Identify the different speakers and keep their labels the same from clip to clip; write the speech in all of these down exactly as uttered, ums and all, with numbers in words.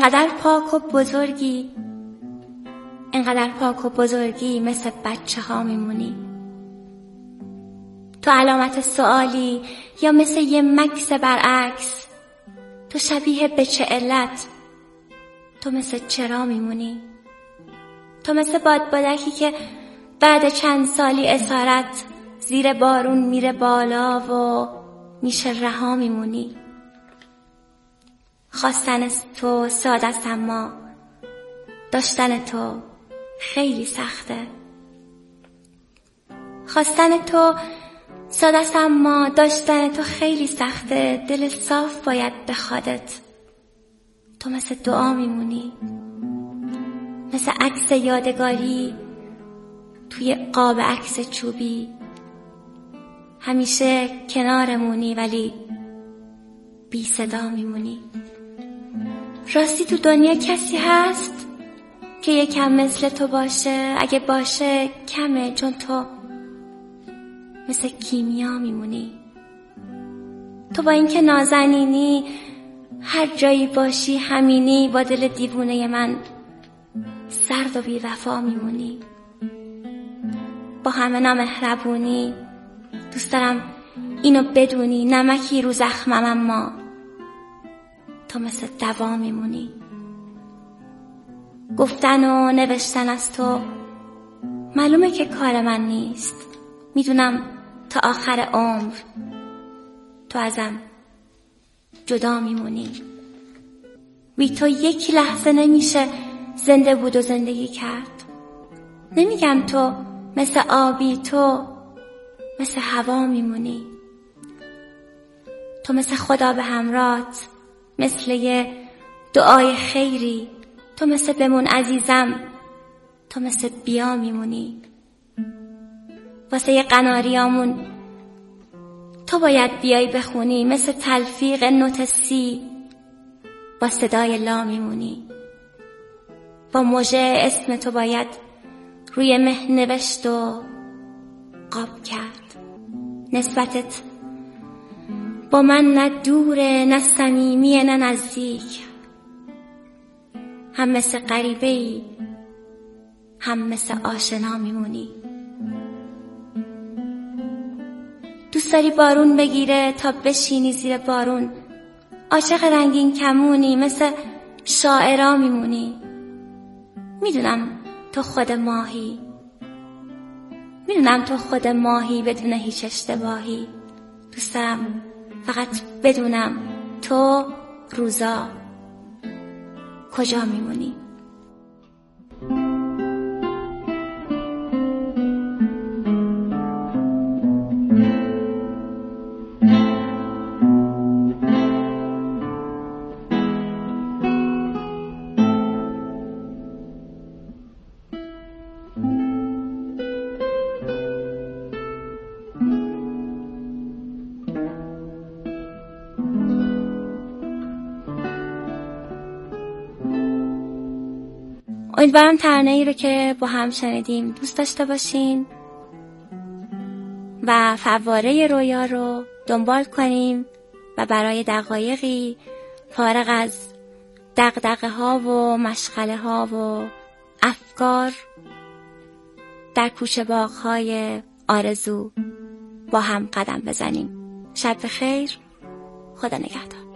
Speaker 1: انقدر پاک و بزرگی، انقدر پاک و بزرگی مثل بچه ها میمونی. تو علامت سوالی یا مثل یه مکس برعکس؟ تو شبیه به چه علت؟ تو مثل چرا میمونی؟ تو مثل بادبادکی که بعد چند سالی اسارت زیر بارون میره بالا و میشه رها میمونی. خواستن تو ساده است اما داشتن تو خیلی سخته. خواستن تو ساده است اما داشتن تو خیلی سخته. دل صاف باید بخوادت. تو مثل دعا میمونی، مثل عکس یادگاری توی قاب عکس چوبی. همیشه کنارمونی ولی بی صدا میمونی. راستی تو دنیا کسی هست که یکم مثل تو باشه؟ اگه باشه کمه، چون تو مثل کیمیا میمونی. تو با اینکه نازنینی هر جایی باشی همینی. با دل دیوونه من سرد و بی وفا میمونی. با همه نامهربونی دوست دارم اینو بدونی، نمکی رو زخمم اما تو مثل دوا میمونی. گفتن و نوشتن از تو معلومه که کار من نیست. میدونم تا آخر عمر تو ازم جدا میمونی. بی تو یک لحظه نمیشه زنده بود و زندگی کرد. نمیگم تو مثل آبی، تو مثل هوا میمونی. تو مثل خدا به همراهت، مثل یه دعای خیری. تو مثل بمون عزیزم، تو مثل بیا میمونی. واسه یه قناریامون تو باید بیای بخونی. مثل تلفیق نوت سی با صدای لا میمونی. با موجه اسم تو باید روی مه نوشت و قاب کرد. نسبتت با من نه دوره، نه صمیمیه، نه نزدیک. هم مثل غریبه‌ای، هم مثل آشنا میمونی. دوست داری بارون بگیره تا بشینی زیر بارون. عاشق رنگین کمونی، مثل شاعرا میمونی. میدونم تو خود ماهی، میدونم تو خود ماهی بدون هیچ اشتباهی. دوست دارم فقط بدونم تو روزا کجا میمونی. امیدوارم ترانه‌ای رو که با هم شنیدیم دوست داشته باشین و فواره رویا رو دنبال کنیم و برای دقایقی فارغ از دغدغه ها و مشغله ها و افکار در کوچه باغ های آرزو با هم قدم بزنیم. شب بخیر، خدا نگهدار.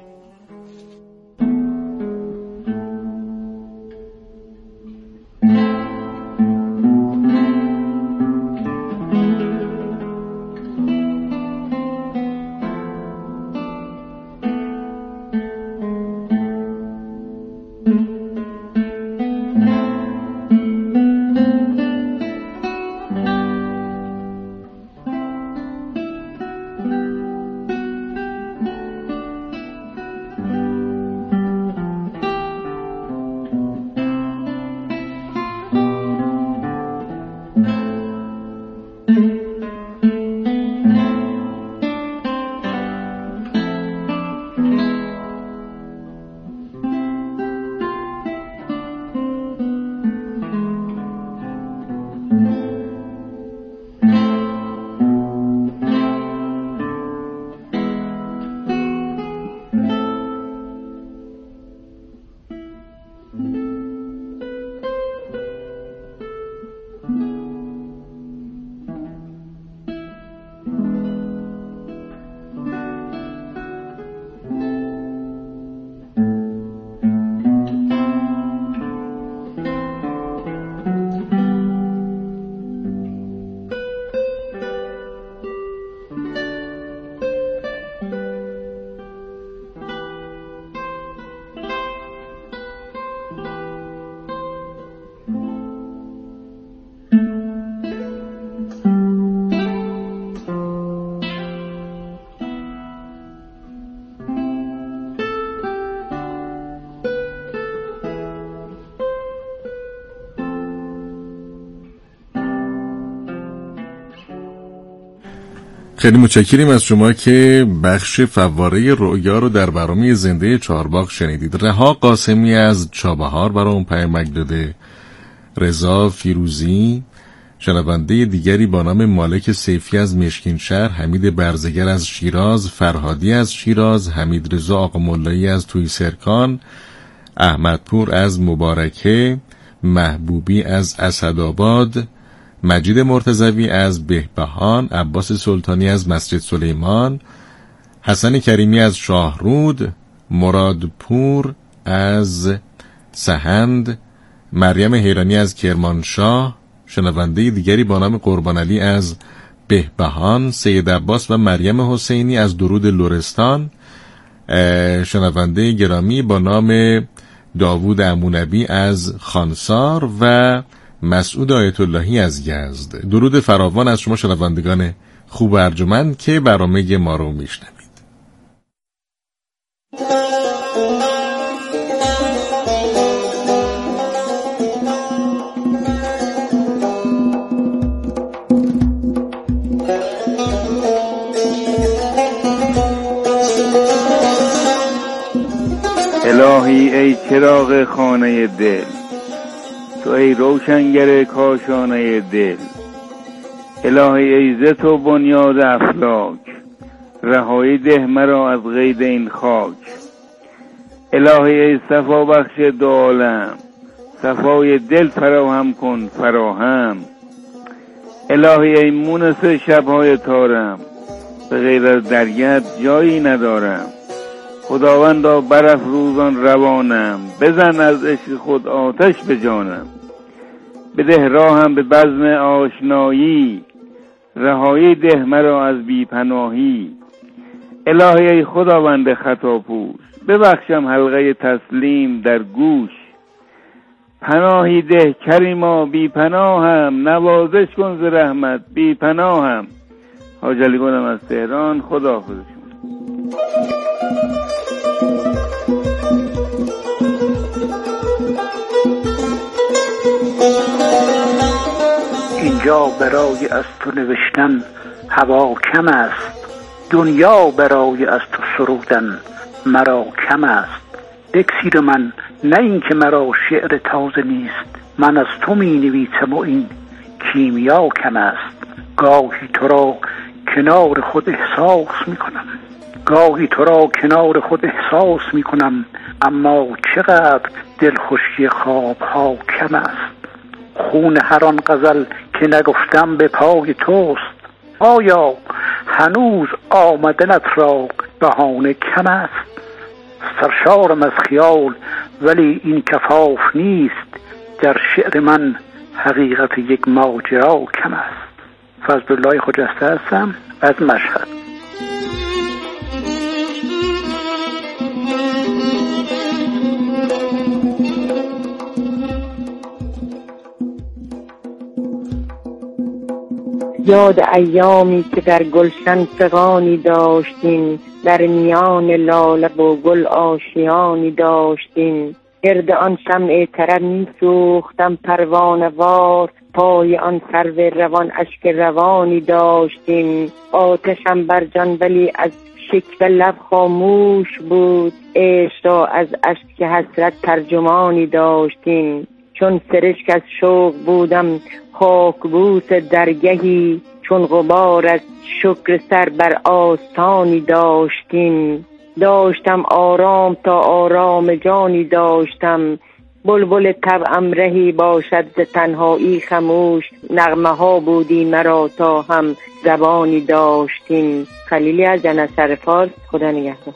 Speaker 2: خیلی متشکریم از شما که بخش فواره رؤیا رو در برنامه زنده چهارباغ شنیدید. رها قاسمی از چابهار برای اون پیامک داده. رضا فیروزی شنونده دیگری با نام مالک سیفی از مشکین شهر، حمید برزگر از شیراز، فرهادی از شیراز، حمید رضا آقا مولایی از توی سرکان، احمدپور از مبارکه، محبوبی از اسدآباد، مجید مرتضوی از بهبهان، عباس سلطانی از مسجد سلیمان، حسن کریمی از شاهرود، مرادپور از سهند، مریم حیرانی از کرمانشاه، شنونده دیگری با نام قربان علی از بهبهان، سید عباس و مریم حسینی از درود لرستان، شنونده گرامی با نام داوود امونبی از خانسار و مسعود آیت اللهی از یزد. درود فراوان از شما شنوندگان خوب و ارجمند که برنامه ما رو میشنوید.
Speaker 3: الهی ای چراغ خانه دل، تو ای روشنگر کاشانه دل. الهی ای ز تو بنیاد افلاک، رهایی ده مرا از قید این خاک. الهی ای صفا بخش دو عالم، صفای دل فراهم کن فراهم. الهی ای مونس شبهای تارم، به غیر از درگت جایی ندارم. خداوندا برافروزان روانم، بزن از عشق خود آتش به جانم. بده راهم به بزم آشنایی، رهایی ده مرا از بی پناهی. الهی ای خداوند خطاپوش، ببخشم حلقه تسلیم در گوش. پناهی ده کریما بی پناهم، نوازش کن ز رحمت بی پناهم. حاج علی گلم از تهران. خداحافظ شما.
Speaker 4: اینجا برای از تو نوشتن هوا کم است، دنیا برای از تو سرودن مرا کم است. اکسیر من نه این که مرا شعر تازه نیست، من از تو می نویسم و این کیمیا کم است. گاهی تو را کنار خود احساس می کنم، گاهی تو را کنار خود احساس می کنم، اما چقدر دلخوشی خواب ها کم است. خون هر آن غزل که نگفتم به پای توست، آیا هنوز آمدنت را بهانه کم است. سرشارم از خیال ولی این کفاف نیست، در شعر من حقیقت یک ماجرا کم است. فضل الله خجسته هستم از مشهد.
Speaker 5: یاد ایامی که در گلشن فغانی داشتیم، در میان لاله و گل آشیانی داشتیم. گرد آن شمع طرب می سوختم پروانه وار، پای آن سرو روان اشک روانی داشتیم. آتشم بر جان ولی از شکوه لب خاموش بود، عشق را از اشک حسرت ترجمانی داشتیم. چون سرشک از شوق بودم خاکبوس درگهی، چون غبار از شکر سر بر آستانی داشتیم. داشتم آرام تا آرام جانی داشتم، بلبل طبعم رهی باشد ز تنهایی خموش. نغمه ها بودی مرا تا هم زبانی داشتیم. خلیلی از جنسر فارس. خدا نگهدار.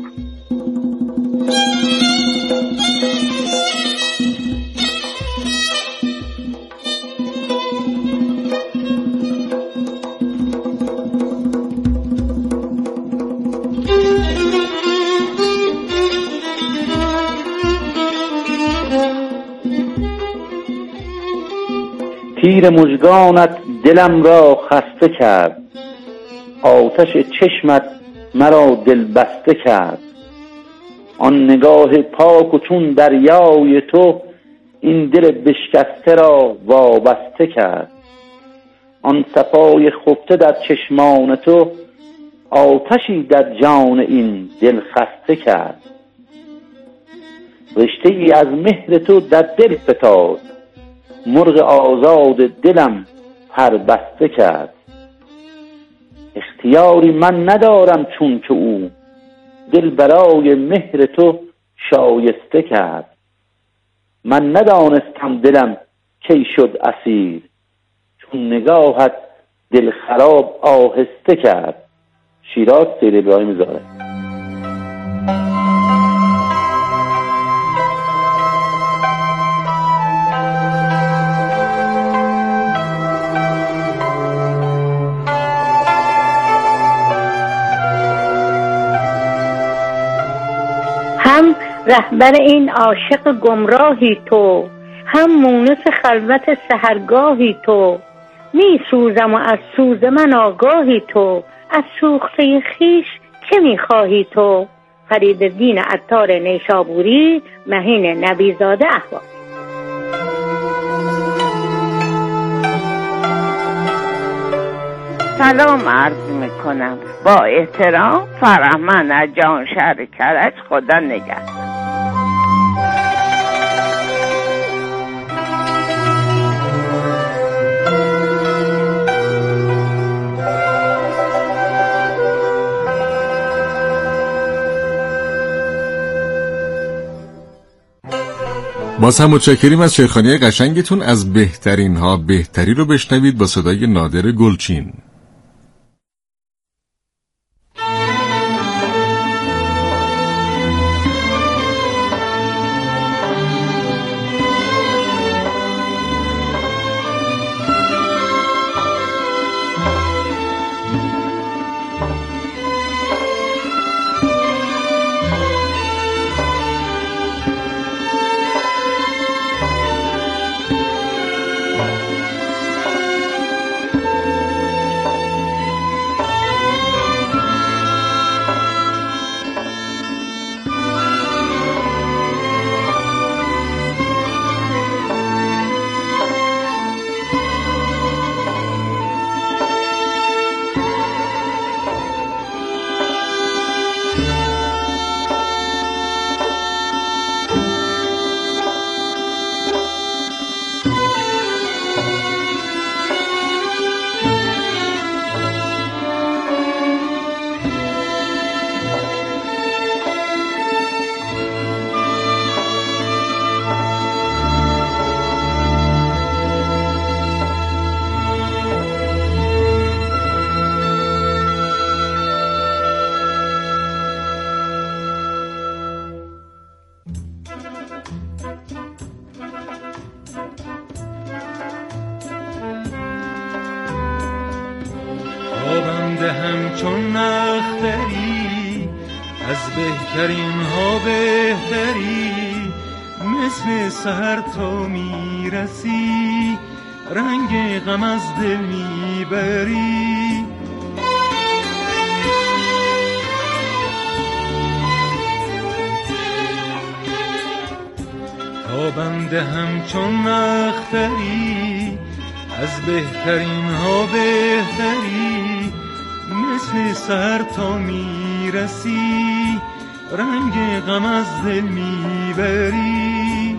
Speaker 4: تیر مژگانت دلم را خسته کرد، آتش چشمت مرا دل بسته کرد. آن نگاه پاک و چون دریای تو، این دل بشکسته را وابسته کرد. آن صفای خفته در چشمان تو، آتشی در جان این دل خسته کرد. رشته ای از مهر تو در دل فتاد، مرغ آزاد دلم پر بسته کرد. اختیاری من ندارم چون که او، دل برای مهر تو شایسته کرد. من ندانستم دلم کی شد اسیر، چون نگاهت دل خراب آهسته کرد. شیراز، سید ابراهیم زاهد.
Speaker 5: هم رهبر این عاشق گمراهی تو، هم مونس خلوت سحرگاهی تو. می سوزم و از سوز من آگاهی تو، از سوخته خیش چه می خواهی تو؟ فریدالدین عطار نیشابوری، مهین نبیزاده احوال.
Speaker 6: سلام عرض میکنم با احترام، فرهمند از جان شهر کرج. خدا نگهدار.
Speaker 2: باز هم متشکریم از شیخانی قشنگتون. از بهترین ها بهتری رو بشنوید با صدای نادر گلچین.
Speaker 7: همچون نختری از بهترین ها بهتری، مثل سحر تو میرسی، رنگ غم از دل میبری. تا بنده همچون نختری از بهترین ها بهتری، مثل سحر تا میرسی، رنگ غم از دل میبری.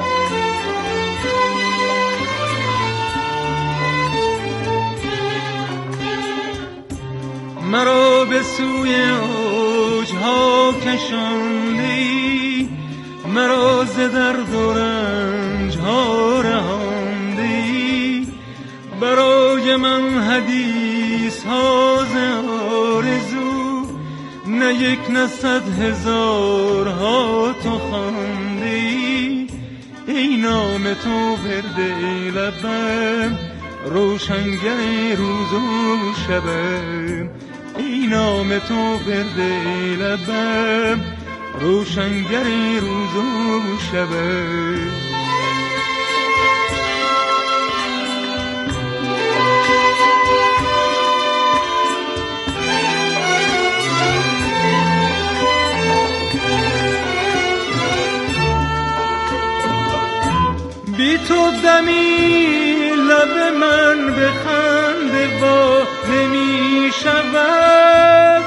Speaker 7: مرا به سوی اوجها کشاندی، مرا ز درد و رنجها رهاندی، برای من حدیث ها ز آرزو، نه یک نه صد هزار ها تو خواندی. ای نام تو ورد لبم، روشنگر روز و شبم. ای نام تو ورد لبم، روشنگر روز و شبم. بی تو دمی لب من به خنده وا نمی شود.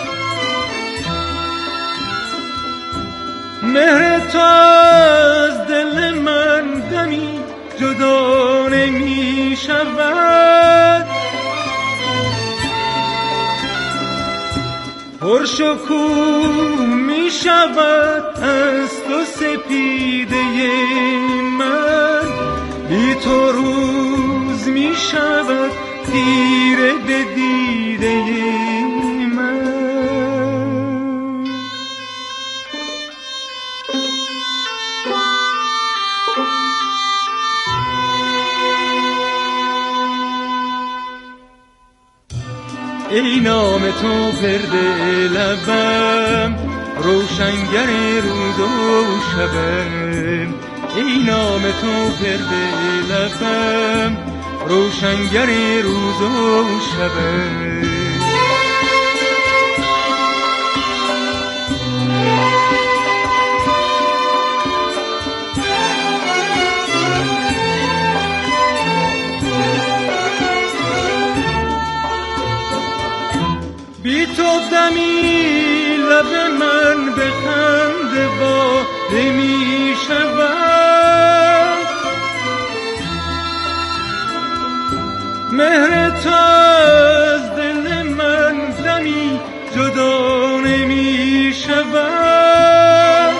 Speaker 7: مهر تو از دل من دمی جدا نمی شود. پرشکوه می شود از تو سپیده من، بی تو روز می شود تیره به دیده من. ای نام تو گرد لبم، روشنگر روز و شبم. ای نام تو گرد لبم، روشنگر روز و شبم. بی تو دمی لب من به خنده وا نمی شود. مهر تو از دل من دمی جدا نمی شود.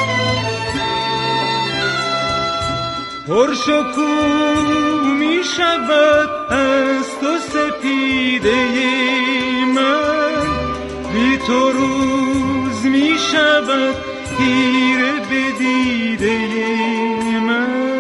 Speaker 7: پرشکوه می شود از تو سپیده من، بی تو روز می شود تیره به دیده من.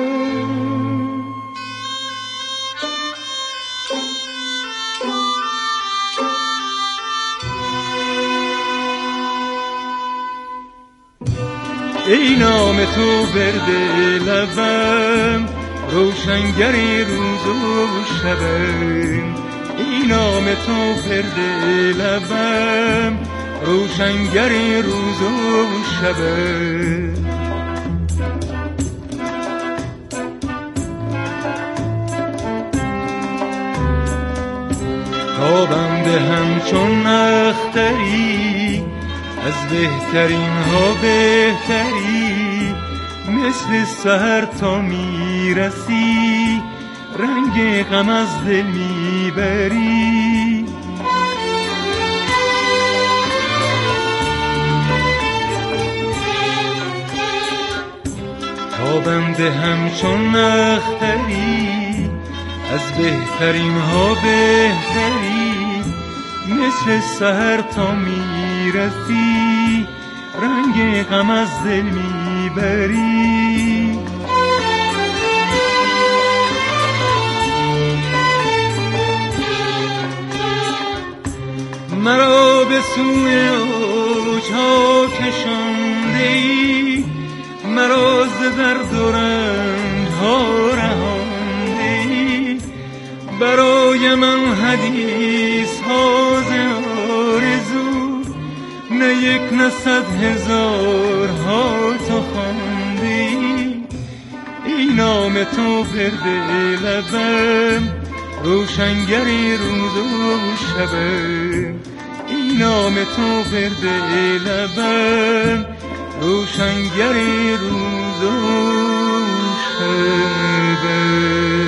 Speaker 7: ای نام تو برد لبم، روشنگر روز و شبم. ای نام تو برد لبم، روشنگر روز و شبم. تابم ده همچون اختری، از بهترین ها بهتری. مثل سحر تا میرسی، رنگ غم از دل میبری. تابم ده همچون اختری، از بهترین ها بهتری. مثل سحر تا میرسی، رنگ غم از دل میبری. مرا به سوی اوجها کشانده‌ای، مرا ز درد و رنج‌ها رهانده‌ای. برای من حدیث ها ز آرزو، نه یک نه صد هزار ها تو خوانده‌ای. ای نام تو گرد لبم، روشنگر روز و شبم. ای نام تو گرد لبم، روشنگر روز و شبم.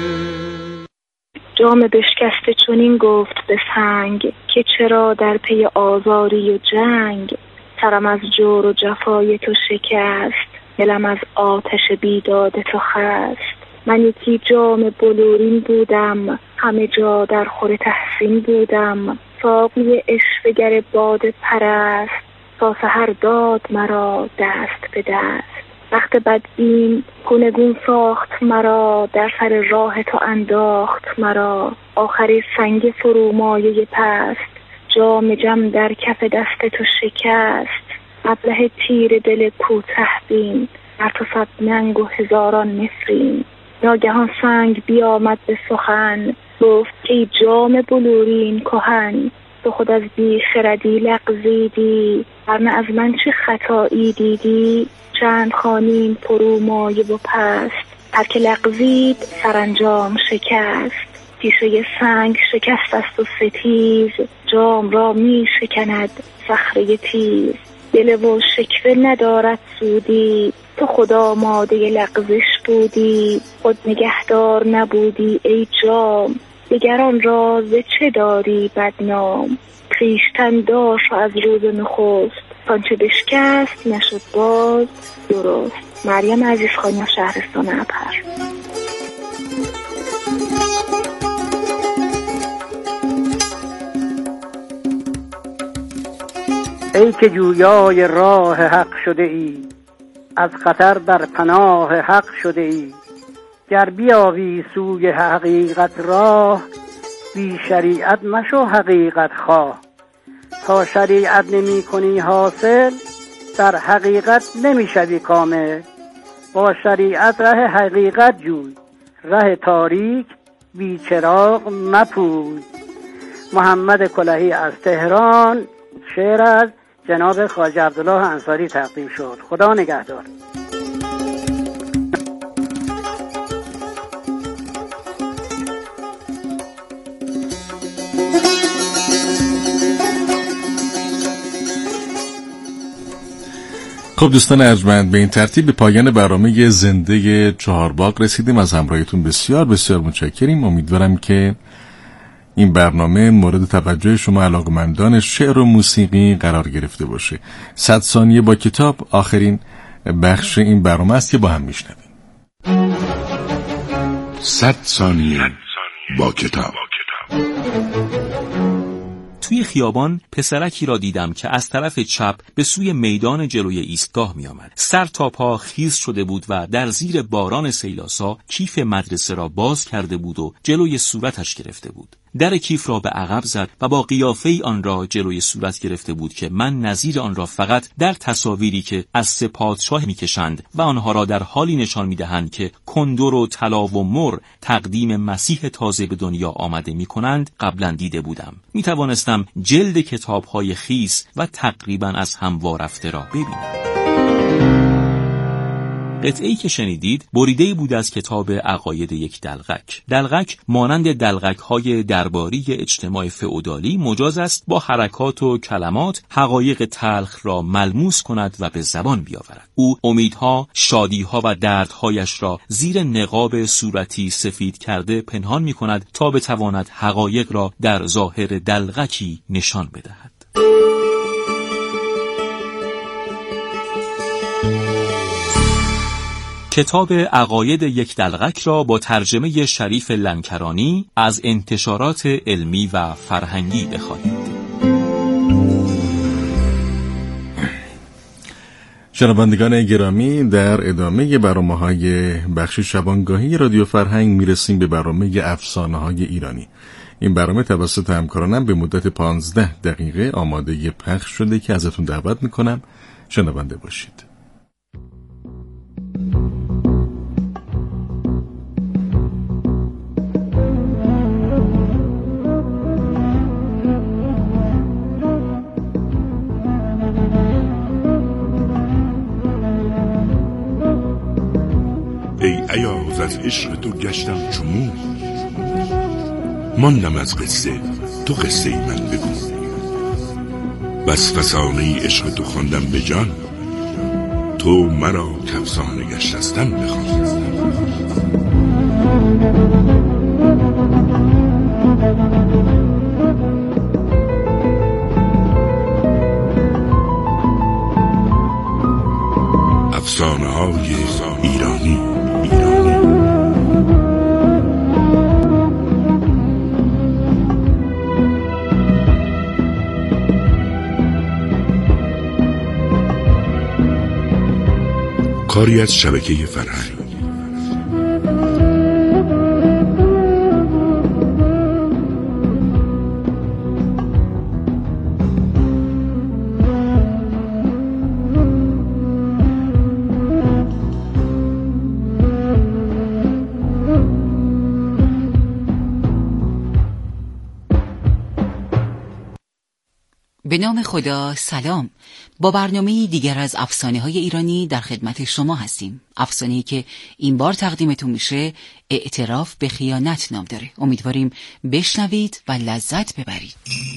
Speaker 8: جام بشکسته چنین گفت به سنگ، که چرا در پی آزاری و جنگ. سرم از جور و جفای تو شکست، دلم از آتش بیداد تو خست. من یکی جام بلورین بودم، همه جا در خور تحسین بودم. ساقی عشوه‌گر باد پرست، تا سحر داد مرا دست به دست. وقت بدبین گونگون ساخت مرا، در سر راه تو انداخت مرا. آخری سنگ فرومایه پست، جام جم در کف دست تو شکست. ابله تیر دل کوته بین، بر تو صد ننگ و هزاران نفرین. ناگهان سنگ بیامد به سخن، گفت ای جام بلورین کهن. تو خود از بی خردی لغزیدی، ورنه از من چه خطایی دیدی. چند خوانیم فرومایه و پست، هر که لغزید سرانجام شکست. شیشه سنگ شکست است و ستیز، جام را می شکند صخره تیز. دل و شکوه ندارد سودی، تو خدا ماده لغزش بودی. خود نگهدار نبودی ای جام، دیگران را ز چه داری بدنام. خویشتن دار شو از روز نخست، آنچه بشکست نشد باز درست. مریم عزیزخانی از شهرستان ابهر.
Speaker 4: ای که جویای راه حق شده ای، از خطر در پناه حق شده ای. گر بیابی سوی حقیقت راه، بی شریعت مشو حقیقت خواه. تا شریعت نمی کنی حاصل، در حقیقت نمی شوی کامل. با شریعت ره حقیقت جوی، ره تاریک بی چراغ مپوی. محمد کلهی از تهران. شعر از جناب خواجه عبدالله انصاری تقدیم شد. خدا نگهدار.
Speaker 2: خب دوستان ارجمند، به این ترتیب به پایان برنامه زنده چهارباغ رسیدیم. از همراهیتون بسیار بسیار متشکریم. امیدوارم که این برنامه مورد توجه شما علاقمندان شعر و موسیقی قرار گرفته باشه. صد ثانیه با کتاب آخرین بخش این برنامه است که با هم میشنویم.
Speaker 9: صد ثانیه با کتاب.
Speaker 10: توی خیابان پسرکی را دیدم که از طرف چپ به سوی میدان جلوی ایستگاه می آمد. سر تا پا خیس شده بود و در زیر باران سیلاسا کیف مدرسه را باز کرده بود و جلوی صورتش گرفته بود. در کیف را به عقب زد و با قیافه‌ای آن را جلوی صورت گرفته بود که من نظیر آن را فقط در تصاویری که از سه پادشاه می‌کشند و آنها را در حالی نشان می‌دهند که کندر و طلا و مر تقدیم مسیح تازه به دنیا آمده می‌کنند قبلا دیده بودم. می‌توانستم جلد کتاب‌های خیس و تقریباً از هم وارفته را ببینم. قطعه‌ای که شنیدید بریده‌ای بود از کتاب عقاید یک دلقک. دلقک مانند دلقک‌های درباری اجتماع فئودالی مجاز است با حرکات و کلمات حقایق تلخ را ملموس کند و به زبان بیاورد. او امیدها، شادیها و دردهایش را زیر نقاب صورتی سفید کرده پنهان می‌کند تا بتواند حقایق را در ظاهر دلقکی نشان بدهد. کتاب عقاید یک دلقک را با ترجمه شریف لنکرانی از انتشارات علمی و فرهنگی بخوانید.
Speaker 2: شنوندگان گرامی، در ادامه برنامه‌های بخش شبانگاهی رادیو فرهنگ میرسیم به برنامه افسانه‌های ایرانی. این برنامه توسط همکارانم به مدت پانزده دقیقه آماده پخش شده که ازتون دعوت میکنم شنونده باشید.
Speaker 9: ای ایاز از عشق تو گشتم چمون، ماندم از قصه تو قصه من بگو. بس فسانه عشق تو خواندم به جان، تو مرا کفسانه گشتستم بخوان. افسانه های ایرانی. کاری از شبکه فرهنگ.
Speaker 11: به نام خدا. سلام. با برنامه دیگر از افسانه های ایرانی در خدمت شما هستیم. افسانه‌ای که این بار تقدیمتون میشه اعتراف به خیانت نام داره. امیدواریم بشنوید و لذت ببرید.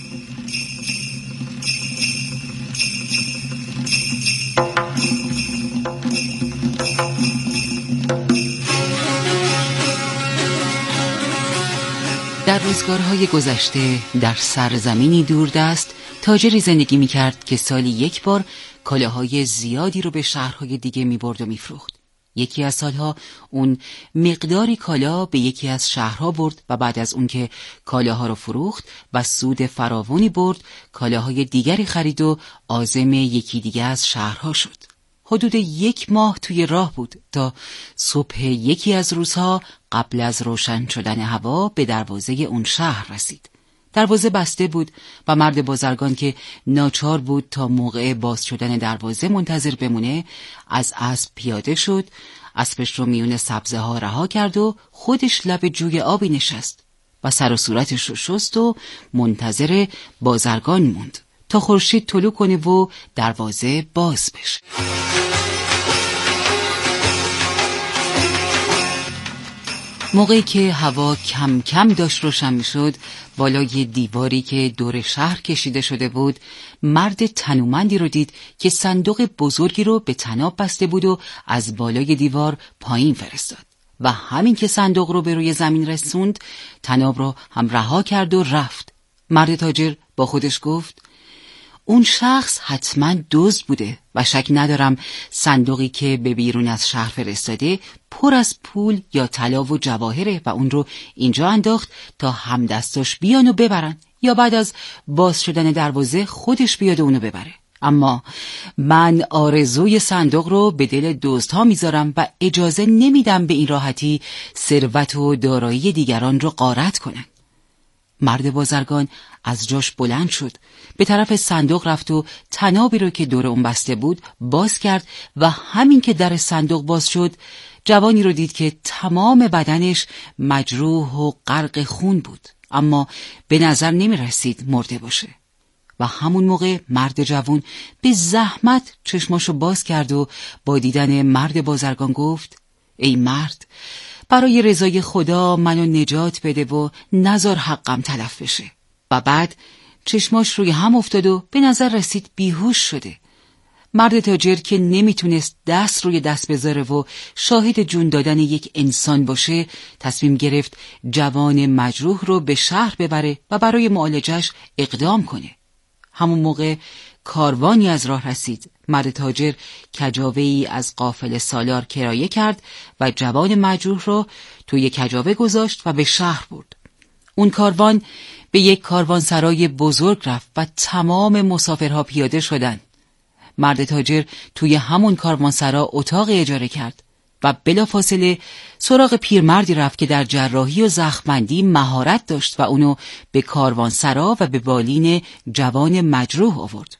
Speaker 11: در روزگارهای گذشته در سرزمینی دوردست تاجری زندگی می‌کرد که سالی یک بار کالاهای زیادی رو به شهرهای دیگه می‌برد و می‌فروخت. یکی از سالها اون مقداری کالا به یکی از شهرها برد و بعد از اون که کالاها رو فروخت و سود فراوانی برد، کالاهای دیگری خرید و عازم یکی دیگه از شهرها شد. حدود یک ماه توی راه بود تا صبح یکی از روزها قبل از روشن شدن هوا به دروازه اون شهر رسید. دروازه بسته بود و مرد بازرگان که ناچار بود تا موقع باز شدن دروازه منتظر بمونه، از اسب پیاده شد، اسبش رو میون سبزه ها رها کرد و خودش لب جوی آبی نشست و سر و صورتش رو شست و منتظر بازرگان موند تا خورشید طلوع کنه و دروازه باز بشه. موقعی که هوا کم کم داشت روشن میشد، بالای دیواری که دور شهر کشیده شده بود، مرد تنومندی رو دید که صندوق بزرگی رو به طناب بسته بود و از بالای دیوار پایین فرستاد و همین که صندوق رو به روی زمین رسوند، طناب رو هم رها کرد و رفت. مرد تاجر با خودش گفت اون شخص حتما دزد بوده و شک ندارم صندوقی که به بیرون از شهر فرستاده پر از پول یا طلا و جواهره و اون رو اینجا انداخت تا همدستاش بیان و ببرن یا بعد از باز شدن دروازه خودش بیاد و اونو ببره. اما من آرزوی صندوق رو به دل دزدها میذارم و اجازه نمیدم به این راحتی ثروت و دارایی دیگران رو غارت کنن. مرد بازرگان از جاش بلند شد، به طرف صندوق رفت و طنابی رو که دور اون بسته بود باز کرد و همین که در صندوق باز شد، جوانی رو دید که تمام بدنش مجروح و غرق خون بود، اما به نظر نمی رسید مرده باشه. و همون موقع مرد جوان به زحمت چشماشو باز کرد و با دیدن مرد بازرگان گفت ای مرد، برای رضای خدا منو نجات بده و نذار حقم تلف بشه. و بعد چشماش روی هم افتاد و به نظر رسید بیهوش شده. مرد تاجر که نمیتونست دست روی دست بذاره و شاهد جون دادن یک انسان باشه، تصمیم گرفت جوان مجروح رو به شهر ببره و برای معالجش اقدام کنه. همون موقع کاروانی از راه رسید. مرد تاجر کجاوه‌ای از قافله سالار کرایه کرد و جوان مجروح رو توی کجاوه گذاشت و به شهر برد. اون کاروان به یک کاروانسرای بزرگ رفت و تمام مسافرها پیاده شدن. مرد تاجر توی همون کاروانسرا اتاق اجاره کرد و بلافاصله سراغ پیرمردی رفت که در جراحی و زخم‌بندی مهارت داشت و اونو به کاروانسرا و به بالین جوان مجروح آورد.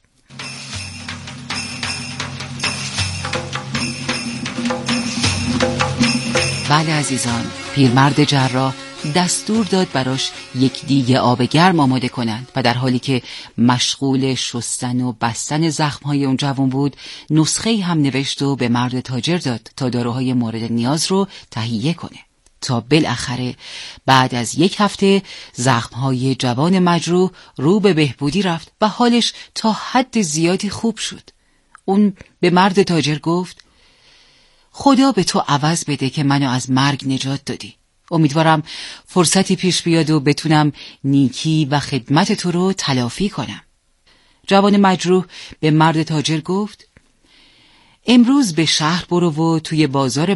Speaker 11: بله عزیزان، پیرمرد جراح دستور داد براش یک دیگ آب گرم آماده کنند و در حالی که مشغول شستن و بستن زخمهای اون جوان بود، نسخه‌ای هم نوشت و به مرد تاجر داد تا داروهای مورد نیاز رو تهیه کنه. تا بالاخره بعد از یک هفته زخمهای جوان مجروح رو به بهبودی رفت و حالش تا حد زیادی خوب شد. اون به مرد تاجر گفت خدا به تو عوض بده که منو از مرگ نجات دادی. امیدوارم فرصتی پیش بیاد و بتونم نیکی و خدمت تو رو تلافی کنم. جوان مجروح به مرد تاجر گفت امروز به شهر برو و توی بازار